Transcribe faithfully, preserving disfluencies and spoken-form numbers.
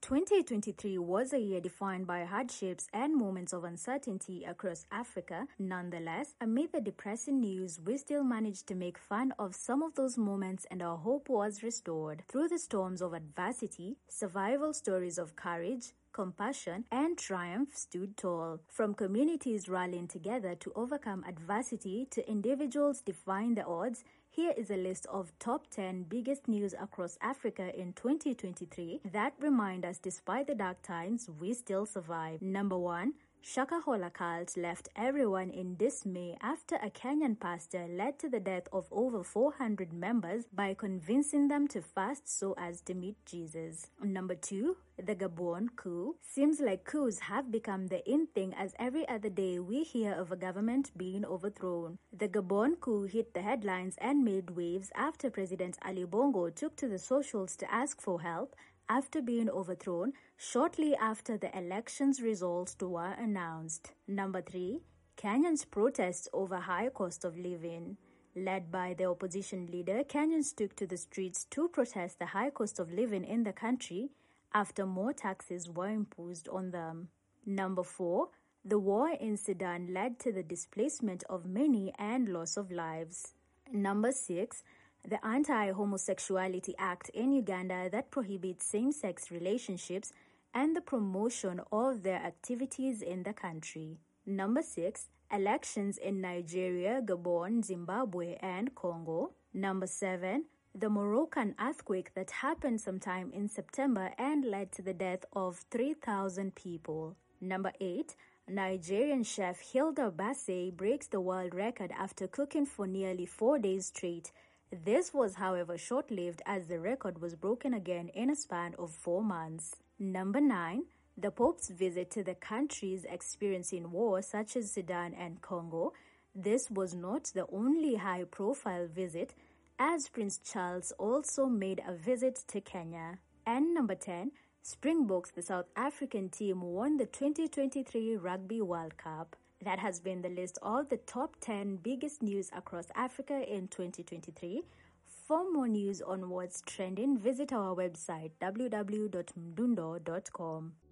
twenty twenty-three was a year defined by hardships and moments of uncertainty across Africa. Nonetheless, amid the depressing news, we still managed to make fun of some of those moments and our hope was restored. Through the storms of adversity, survival stories of courage, compassion, and triumph stood tall. From communities rallying together to overcome adversity to individuals defying the odds, here is a list of top ten biggest news across Africa in twenty twenty-three that remind us despite the dark times, we still survive. Number one. Shakahola cult left everyone in dismay after a Kenyan pastor led to the death of over four hundred members by convincing them to fast so as to meet Jesus. Number two. The Gabon coup. Seems like coups have become the in thing as every other day we hear of a government being overthrown. The Gabon coup hit the headlines and made waves after President Ali Bongo took to the socials to ask for help after being overthrown shortly after the election's results were announced. Number three. Kenyans protest over high cost of living. Led by the opposition leader, Kenyans took to the streets to protest the high cost of living in the country after more taxes were imposed on them. Number four. The war in Sudan led to the displacement of many and loss of lives. Number six. The Anti-Homosexuality Act in Uganda that prohibits same-sex relationships and the promotion of their activities in the country. Number six. Elections in Nigeria, Gabon, Zimbabwe, and Congo. Number seven. The Moroccan earthquake that happened sometime in September and led to the death of three thousand people. Number eight. Nigerian chef Hilda Bassey breaks the world record after cooking for nearly four days straight. This was, however, short-lived as the record was broken again in a span of four months. Number nine. The Pope's visit to the countries experiencing war such as Sudan and Congo. This was not the only high-profile visit, as Prince Charles also made a visit to Kenya. And number ten. Springboks, the South African team, won the twenty twenty-three Rugby World Cup. That has been the list of the top ten biggest news across Africa in twenty twenty-three. For more news on what's trending, visit our website w w w dot mdundo dot com.